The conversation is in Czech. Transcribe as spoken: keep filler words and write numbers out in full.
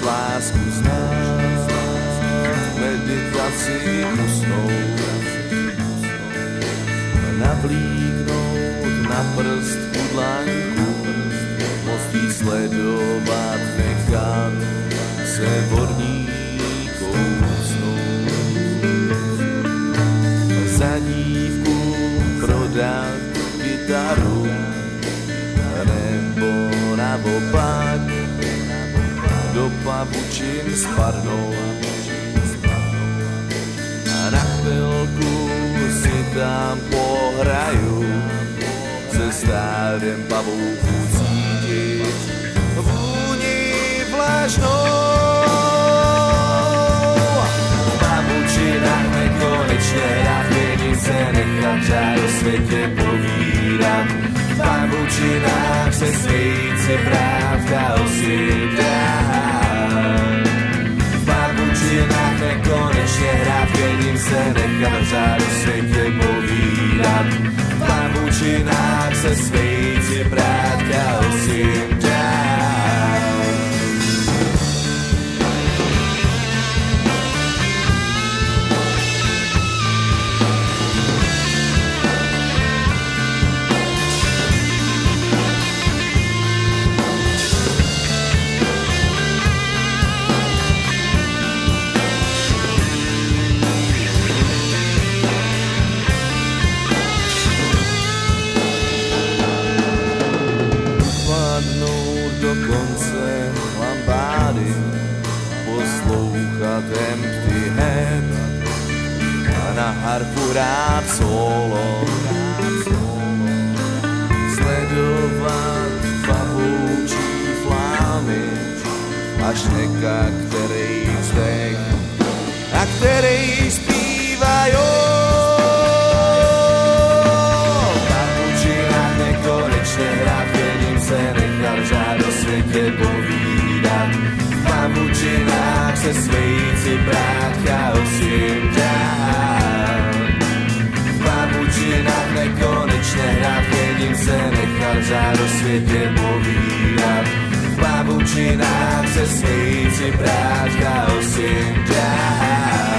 lásku znát, meditaci usnout, navlíknout na prst kudlanku, moc jí sledovat, nechat se vodní kousnout. Za dívku prodat gitaru, nebo naopak do pavučin spadnout. A na chvilku si tam pohraju, se stádem pavouků cítit vůni vlažnou. V pavučinách nekonečně rád, vědím se nechat řád o světě povídat. V pavučinách se svějící práv chaos je dát. V pavučinách nekonečně hrát, vědím se nechat řád o světě povídat. V pavučinách se svějící práv chaos je dát. Do konce lambády, poslouchat Empty Head a na harfu hrát solo, sledovat pavoučí flámy až neka, který vzdech a který zpívají. V pavučinách nekonečně hrát, vědím se nechat řád o světě povídat. V pavučinách se svějící prát chaos jim dát. V pavučinách nekonečně hrát, vědím se nechat řád o světě povídat. V pavučinách se svějící prát chaos jim dát.